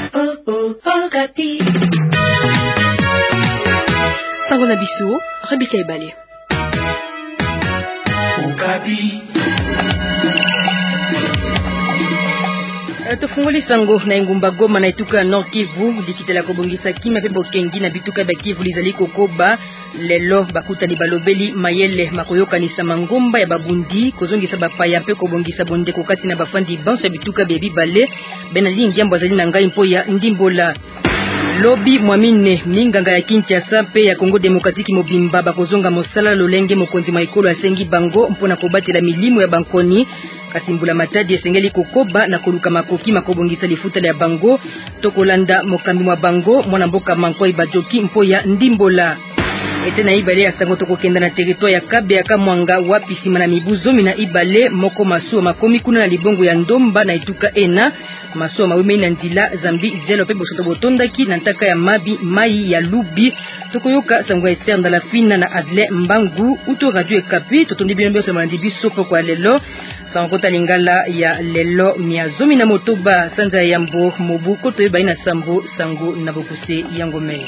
Okapi. Sango na biso, Rebecca Ebale. Okapi. Tofungoli sango na Engumba Goma na Ituka Nord Kivu likitela kobongisa kimia pe bokengi na bituka ba Kivu lizali kokoba lelo bakutani balobeli mayele makoyokanisa mangomba ya babundi kozongisa bapaya pe kobongisa bonde kokati na bafandi banso bituka bebi bale benali ngiambo azali na ngai mpo ya ndimbola lobi mwamine minganga ya Kinshasa pe ya Kongo Demokratiki mobimba bakozonga mosala lolenge mokonzi maikolo asengi bango mpona kobatela milimo ya bankoni Kasimbula Matadi esengeli kokoba na koluka makoki makobongisa lifuta ya bango tokolanda mokambi mwa bango mwana mboka Mankoi Bajoki mpo ya ndimbola etena ibale ya sango tokokenda na territoire ya Kabe ya Kamwanga wapi sima na mibuzomi na ibale moko masuwa makomi kuna na libongo ya Ndomba na Ituka ena masuwa mawime na ndila zambi zelo pe bosoto botondaki na ntaka ya mabi mai ya lubi tokoyoka sango Esther Ndalafina na Adle Mbangu uto radio Kapi totondi binombe sa malandi biso poko lelo Sankota lingala ya lelo miazomi na motoba sanza ya mbo mobu koto eba ina sambo sango na bokuse yangome.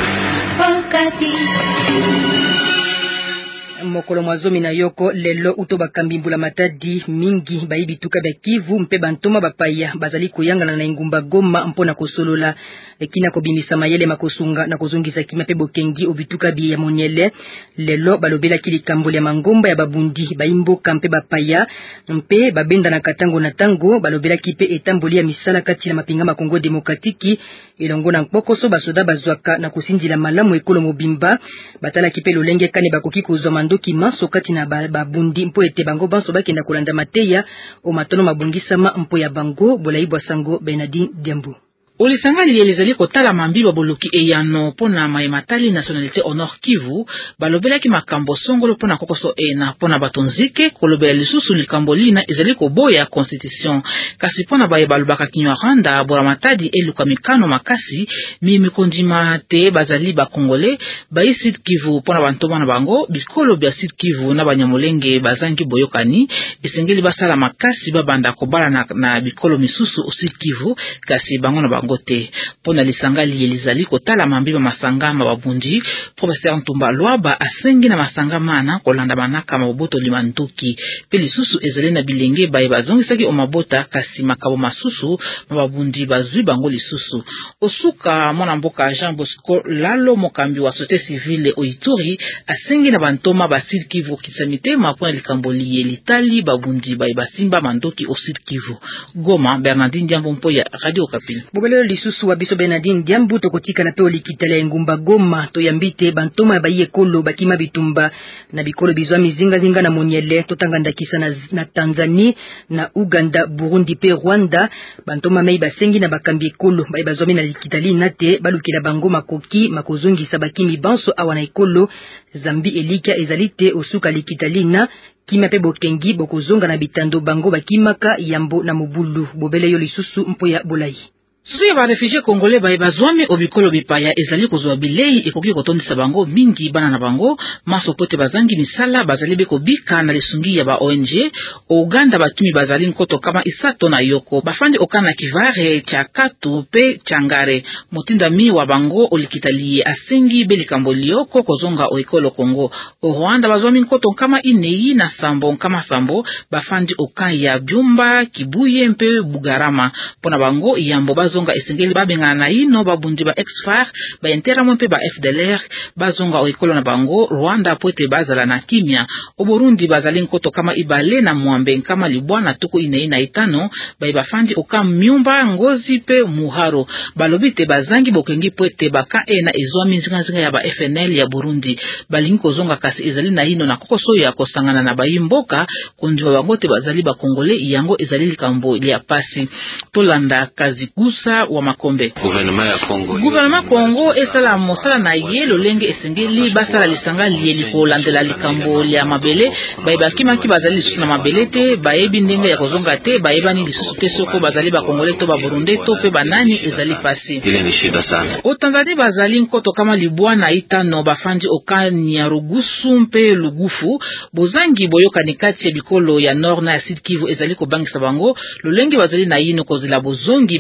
Mokolo mwazomi na yoko lelo utoba kambimbula Matadi mingi baibi tuka ba Kivu mpe bantoma bapaya bazali koyangana na Engumba Goma mpona kosolola ekina kobimisa mayele makosunga na kozongisa kimia pe bokengi obituka bi ya monyele lelo balobela kilikambo ya mangomba ya babundi baimbo kampe bapaya mpe babenda na katango na tango balobela kipe etamboli ya misala kati na mapinga makongo demokratiki elongo na mpokoso basoda bazwaka na kusindila malamu ekolo mobimba batala kipe lolenge kane bakoki kozwa mandoki maso kati na babundi mpo ete bango banso bakenda kolanda mateya o matono mabongisama mpo ya bango bolaibwa sango Bernardine Diambu. Olisanga liyelezali kotala mambiba boloki eyano pona maimatali nationalité au Nord Kivu balobelaki makambo songolo pona kokoso ena pona batonzike kolobela lisusu likambo lina ezali koboya constitution kasi pona baye balobaka Kinyarwanda bora Matadi eluka mikano makasi mimi kondima te bazali ba Congolais ba Sud Kivu pona bantoma na bango bikolo bya Sud Kivu na banyamolenge bazangi boyokani esengeli basala makasi babanda kobala na bikolo misusu au Sud Kivu kasi bango na bango te pona lisanga liyelizali kotala mambiba masanga mababundi professeur Ntumba Lwaba asengi na masanga mana kolanda manaka maboto limanduki pe lisusu ezali na bilenge baye bazongisaki o mabota kasi makabo masusu mababundi bazwi bango lisusu osuka mwana mboka Jean Bosco Lalo mokambi wa société civile Oituri asengi na bantoma ba Sud Kivu kisamite mapona likambo liyelitali babundi baye basimba mandoki o Sud Kivu. Goma, Bernardine Diambo mpo ya Radio Okapi. Lisusu wa biso Bernardine Diambu tokotika na pe olikitala ya Engumba Goma toyambite bantoma baye kolo bakima bitumba na bikolo bizwa mizinga zinga na monyele totanganda kisa na Tanzania na Uganda Burundi pe Rwanda bantoma mei basengi na bakambi kolo baye bazomi na likitali nate balukela bango makoki makozongisa bakimi banso awana ekolo zambi elika ezalite osuka likitali na kimia pe bokengi bokozonga na bitando bango bakimaka yambo na mobulu bobele yo lisusu mpo ya bolai. Susu ba réfugiés congolais baye bazwami obikolo bipaya ezali kozwa bilei ekoki kotondisa bango mingi bana na bango maso pote bazangi misala bazali beko bika na lisungi ya ba ONG Uganda bakimi bazali nkoto kama isato na yoko bafandi okana kivare cha katu pe changare motinda mi wa bango olikitali asengi belikambo lioko kozonga oikolo Kongo o Rwanda bazwami nkoto kama inei na sambo kama sambo bafandi okan ya byumba kibuye mpe bugarama pona bango yambo bazonga esengeli babenga na ino babundi ba ex-FAR ba intera mpe ba FDLR bazonga oikolo na bango Rwanda pote bazala na kimia o Burundi bazali nkoto kama ibale na mwambe kama libwana tuko inei na itano ba bafandi okam myumba ngozi pe muharo balobite bazangi bokengi pote baka ena ezwami nzinga ya ba FNL ya Burundi balingi kozonga kasi ezali na ino na kokoso ya kosangana na bayimboka kundiwa bangote bazali ba Congolais yango ezali likambo ya pasi tolanda kazi gusa wa makombe gouvernement Congo esala mosala na ye lolenge esengeli basala lisanga lieli kolandela likambo ya mabele bayebakimaki bazali lisusu na mabele te bayebi ndenge ya kozonga te bayebani lisusu te soko bazali ba Congolais to ba Burundi to pe banani ezali pasi ile ni shida sana o Tanzania bazali nkoto kama libwana itano bafandi okani ya rugusu mpe lugufu bozangi boyoka nikati ya bikolo ya Nord na ya Sud Kivu ezali kobangisa bango lolenge bazali na yino kozila bozongi basingi na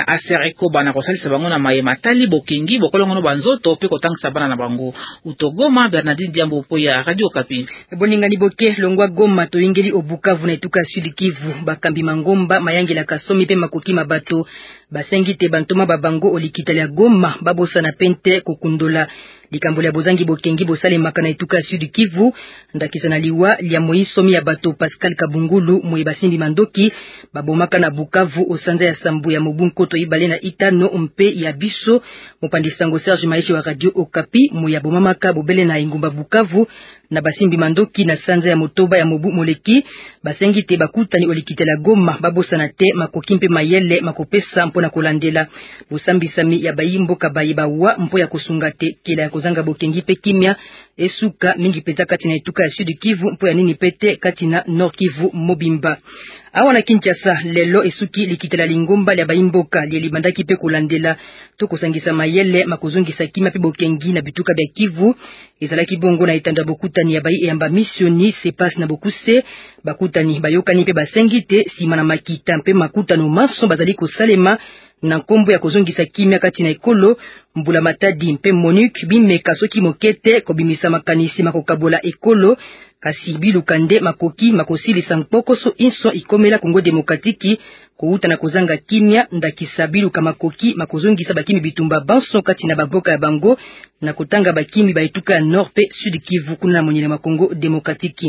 na asereko bana kosalisa bango na maye matali bokengi bokolongono banzoto pe kotangisa bana na bango. Utogoma Bernardine Diambo po ya Radio Okapi. Boningani boke longwa Goma toyingeli obukavu na etuka Sud Kivu bakambi mangomba mayangela kasomi pe makoki mabato basengi te bantoma babango olikitali ya Goma babosa na pente kokundola likambo ya bozangi bokengi bosale makana etuka Sud Kivu ndakisa na liwa lia moisomi ya bato Pascal Kabungulu moyebasimbi mandoki babomaka na Bukavu osanza ya sambu ya mobunkoto ibale na itano mpe ya biso mopandisango Serge Maishe wa Radio Okapi moyabomamaka bobele na ingumba Bukavu na basimbi mandoki na sanza ya motoba ya mobu moleki basengi te bakutani olikitela Goma babosana te makoki mpe mayele makopesa mpona kolandela bosambisami ya bayimbo kabayibawa mpo ya kosunga te kila ya kozanga bokengi pe kimia esuka mingi peta kati na etuka ya Sud Kivu mpo ya nini pete kati na Nord Kivu mobimba. Awa na Kinshasa lelo esuki likitela lingomba lya bayimboka libandaki pe kolandela to kosangisa mayele makozongisa kimia pe bokengi na bituka bya Kivu ezalaki bongo na etanda bokutani ya bayi eyamba missioni sepas na bokuse bakutani bayokani pe basengi te sima na makita mpe makutano maso bazali kosalema na nkombo ya kozongisa kimia kati na ekolo mbula matadi mpe Monique bimeka soki mokete kobimisa makanisi makokabola ekolo kasi bilukande makoki makosilisa mpokoso inso ikomela Kongo Demokratiki kouta na kozanga kimia ndakisa biluka makoki makozongisa bakimi bitumba banso kati na baboka ya bango na kotanga bakimi baetuka ya Nord pe Sud Kivu kuna na monyele ma Kongo Demokratiki.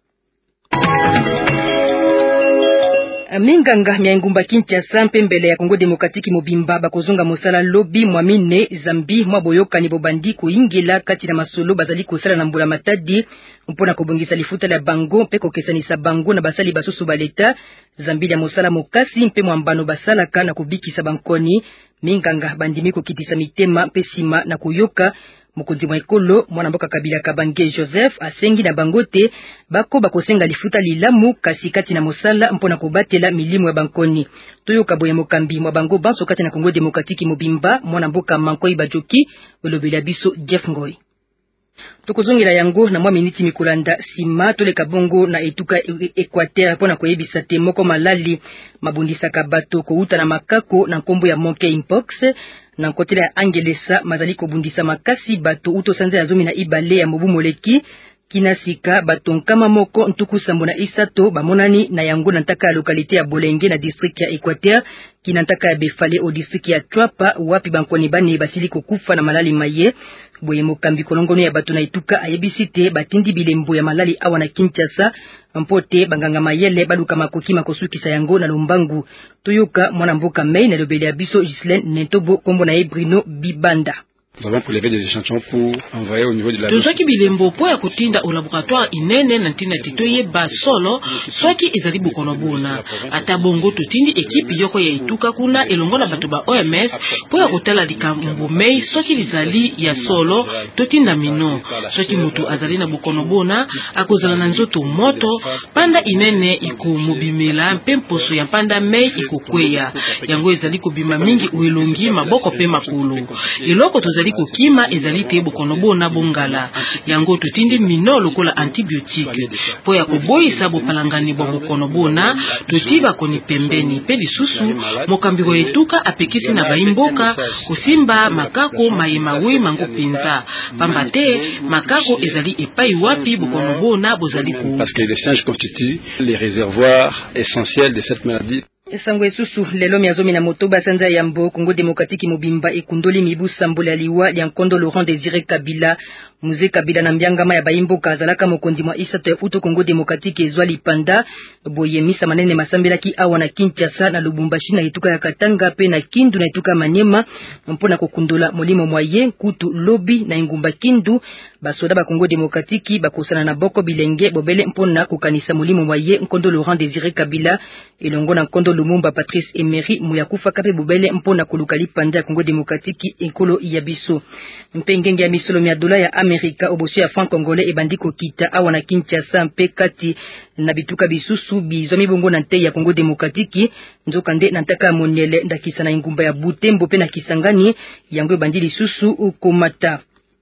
Minganga miangumba Kinshasa pembele ya Kongo Demokratiki mobimba bakozonga mosala lobi mwamine zambi mwa boyoka ni bobandi kuingila kati na masolo bazali kosala na mbula matadi mpona kobongisa lifuta la bango pe kokesanisa bango na basali basusu baleta zambi ya mosala mokasi mpe mwambano basalaka na kubikisa bankoni minganga bandimi kokitisa mitema pe sima na kuyoka mokonzi mwa ekolo mwana mboka Kabila Kabange Joseph asengi na bangote bako bakosenga lifuta lilamu kasi kati na mosala mpona kobatela milimu ya bankoni toyoka boye mokambi mwa bango banso kati na Kongo Demokratiki mobimba mwana mboka Mankoi Bajoki olobela biso Jeff Ngoi. Tokozongela yango na mwa miniti mikolanda sima toleka bongo na etuka Equateur pona koyebisa te moko malali mabundisaka bato kouta na makako na nkombo ya monkeypox na kotela ya Angelesa mazali kobundisa makasi bato uto sanza ya zomi na ibale ya mobu moleki kinasika bato nkama moko ntuku sambo na isato bamonani na yango na ntaka ya lokalite ya Bolenge na district ya Equateur kina ntaka ya Befale o district ya Twapa wapi bankoni bane basili kokufa na malali maye boye mokambi kolongono ya bato na ituka ayebisite batindi bilembo ya malali awa na Kinshasa mpote banganga mayele baluka makoki makosukisa yango na lombangu toyoka mwana mboka Mei na lobele ya biso Gislaine Nentobo kombo na Bruno Bibanda. Nous avons prélevé des échantillons pour envoyer au niveau de la Tozaki bilembo po ya kutinda au laboratoire inene na ntina titoye ba solo soki ezali bukono bona ata bongo totindi ekipe yoko ya ituka kuna elongo na bato ba OMS po ya kotala likambo Mei soki lizali ya solo totinda mino soki mutu azali na bukono bona akozala na nzoto moto panda inene ikomobimela mpe mposo ya panda Mei ikokweya yango ezali kobima mingi uelongi maboko pe makulu eloko tozali kokima ezali te bokono bona bongala yango totindi mino lokola antibiotique po ya koboyisa bopalangani bo bokono bona totiba koni pembeni pe lisusu mokambi ko etuka apekisi na baimboka kusimba makako mayemawe mango pinza pamba te makako ezali epai wapi bokono bona bozali ko parce que les singes constituent les réservoirs essentiels de cette maladie. Sangwe susu lelo miazomi na motoba sanza yambo Kongo Demokratiki mobimba ekundoli mibu sambola liwa ya nkondo Laurent Désiré Kabila Muze Kabila na mbiangama ya baimboka azalaka mokondi mwa isato ya uto Kongo Demokratiki ezwa lipanda boyemisa manene masambelaki awa na Kinshasa na Lubumbashi na ituka ya Katanga pe na Kindu na ituka Manyema mpona kokundola molimo moyen kutu lobi na ingumba Kindu basoda ba Kongo Demokratiki bakosana na boko bilenge bobele mpona kokanisa molimo moyen nkondo Laurent Désiré Kabila elongo na nkondo Lumumba Patrice Emery muyakufa kape bobele mpona koluka lipanda ya Kongo Demokratiki enkolo ya biso mpengenge ya misolo mia dola ya Amerika obosi ya franc congolais ebandiko kita awa na Kinshasa mpe kati na bituka bisusu bizomi bongo na nte ya Kongo Demokratiki nzoka nde na ntaka monele ndakisa na ingumba ya Butembo pe na Kisangani yango ebandili susu ukomata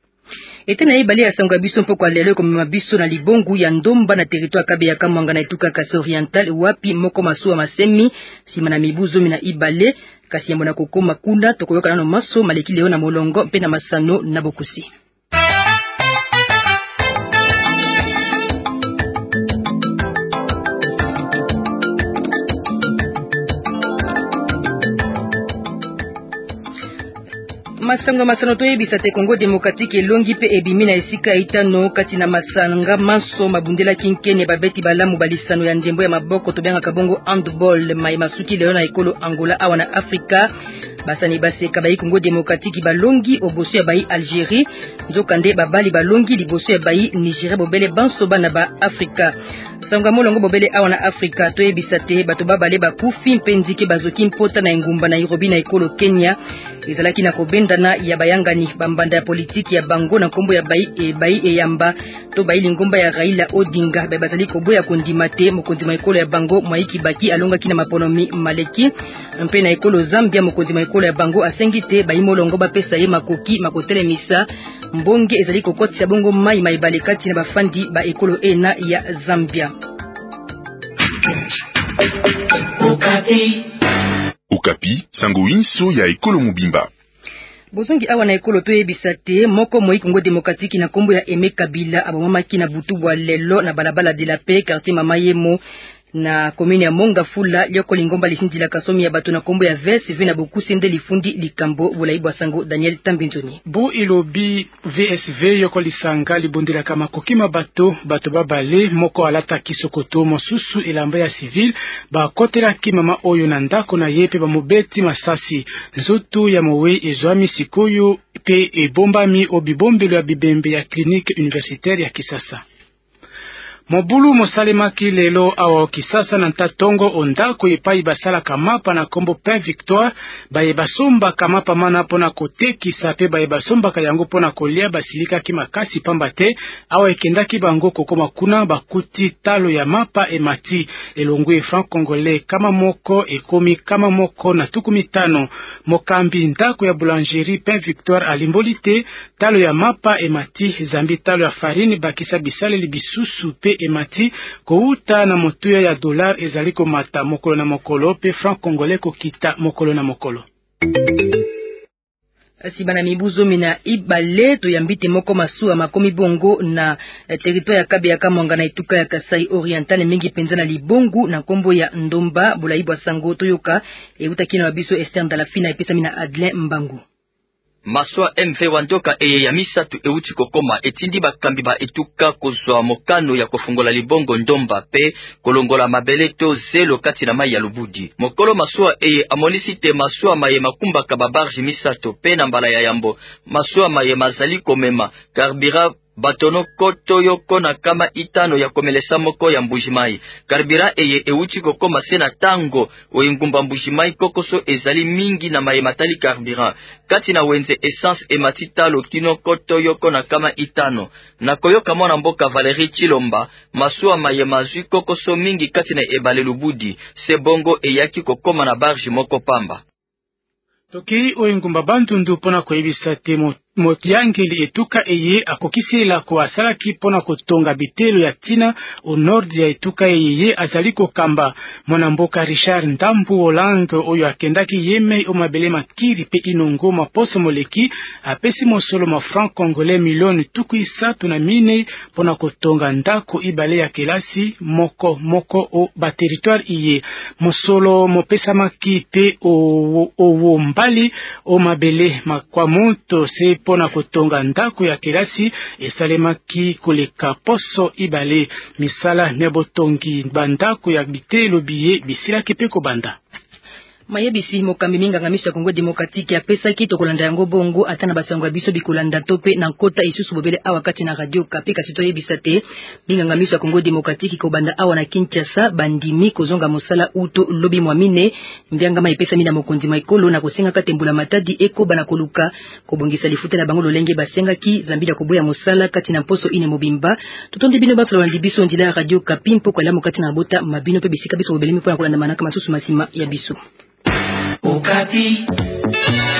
etena ibali ya sango biso mpo kwa lelo komema biso na libongu ya ndomba na territoire kabe ya Kamwanga na etuka Kasi Oriental wapi moko masuwa masemi sima na mibu zomi na ibale kasi yambo na kokoma kuna tokoyoka nano maso maleki leo na molongo mpe na masano na bokusi. Masano to yebisa te Congo Démocratique elongi pe ebimi na esika itano kati na masanga maso mabundela kinkene babeti balamu balisano ya ndembo ya maboko to benga kabongo handball mai masuki leo na ekolo Angola awa na Afrika. Basani baseka bayi Congo Démocratique balongi oboso ya bayi Algérie nzokande babali balongi liboso ya bayi Nigeria bobele banso bana ba Afrika. Sanga molongo bobele awa na Afrika to yebisa te bato babale bakufi mpenzike bazoki mpota na engumba na Nairobi na ekolo Kenya. Ezalaki na kobendana ya bayangani bambanda ya politiki ya bango na kombo ya bayi eyamba to bayi lingomba ya Raila Odinga bazali koboya kondima te mokonzi ma ekolo ya bango Mwaiki Baki alongaki na maponomi maleki mpe na ekolo Zambia mokonzi ma ekolo ya bango asengi te bayi molongo bapesa ye makoki makotele misa mbonge ezali kokotisa bongo mai maibale kati na bafandi ba ekolo ena ya Zambia. Okapi, sango inso ya ekolo mobimba. Bozongi awa na ekolo to yebisa te moko moi Congo Démocratique na kombo ya Aimé Kabila abamamaki na butu bwa lelo na balabala de la paix quartier Mamayemo na commune ya Mongafula lioko lingomba lisindila kasomi ya bato na kombo ya VSV na bokusi nde lifundi likambo bulaibwa sango Daniel Tambinzoni. Bo ilobi VSV yoko lisanga libondela kama kokima bato babale moko alata kisokoto mosusu elamba ya civil ba kotela kimama oyo na ndako na yepe ba mobeti masasi nzoto ya mowe ezwami sikoyo pe ebombami obibombelo ya bibembe ya clinique universitaire ya Kisasa. Mobulu mosalemaki lelo awa Kisasa na ntatongo ondako epai basala kamapa na kombo Pain Victoire baye basomba kamapa mana pona kotekisa pe baye basomba kayango pona kolia basilika ki makasi pamba te awa ekendaki bango kokoma kuna bakuti talo ya mapa emati elongwe franc congolais kama moko ekomi kama moko na tukumi tano mokambi ndako ya boulangerie Pain Victoire alimbolite talo ya mapa emati zambi talo ya farine bakisa bisale libisusu pe emati kouta na motuya ya dollar ezaliko mata mokolo na mokolo pe franc congolais kokita mokolo na mokolo. Sibana mibuzo mina ibale to yambite moko masuwa makomi bongo na territoire ya Kabe ya Kamwanga na ituka ya Kasai Oriental mingi penza na libongu na kombo ya Ndomba bulaibwa sango toyoka utakina wabiso Esther Ndalafina epesa mina Adlin Mbangu. Maswa MV wandoka ya misatu euti kokoma etindi bakambi ba etuka kozwa mokano ya kofungola libongo Ndomba pe kolongola mabele to zelo kati na mai ya Lubudi. Mokolo maswa amonisi te maswa maye makumba kababarji misatu pe na mbala ya Yambo. Maswa maye mazali komema karbira batono koto yoko na kama itano ya komelesa moko ya Mbujimai. Karbira euti kokoma sena tango oingumba Mbujimai kokoso ezali mingi na maye matali karbira. Kati na wenze essence ematitalo kino koto yoko na kama itano. Na koyoka mwana mboka Valerie Chilomba, masua maye mazui kokoso mingi kati na ebale Lubudi, sebongo eyaki kokoma na barji moko pamba. Toki oingumba bandundu pona koyebisa te motiangeli etuka eye akokisela ko asalaki pona kotonga bitelo ya tina au nord ya etuka eye azaliko kamba mwanamboka Richard Ndambu Hollande oyo akendaki yeme o mabele makiri pe inongo maposo moleki apesi mosolo ma franc congolais milioni tukuisa tuna mine pona kotonga ndako ibale ya kelasi moko o ba territoire iye mosolo mopesa maki pe o mbali o mabele makwa monto se pona kotonga ndako ya kelasi esalemaki koleka poso ibale misala nebotongi bandako ya bitelo biye bisilaki pe kobanda. Mayebisi mokambi mingangamisha Congo Démocratique apesa ki tokolanda yango bongo atana basango biso bikolanda tope na kota isusu bobele awa kati na radio Kapi kasi to yebisa te mingangamisha Congo Démocratique ko banda awa na Kinshasa bandimi kozonga mosala uto lobi mwamine mbianga maipesa mina mokonzi maikolo na kosenga katembula matadi eko bana koluka kobongisa lifuta na bango lolenge basenga ki zambila koboya mosala kati na poso ine mobimba totonde bino baso landi biso ndila radio Kapi mpoko la mokati na bota mabino pe bisika biso bobele mpo na kolanda manaka masusu masima ya biso. Okapi.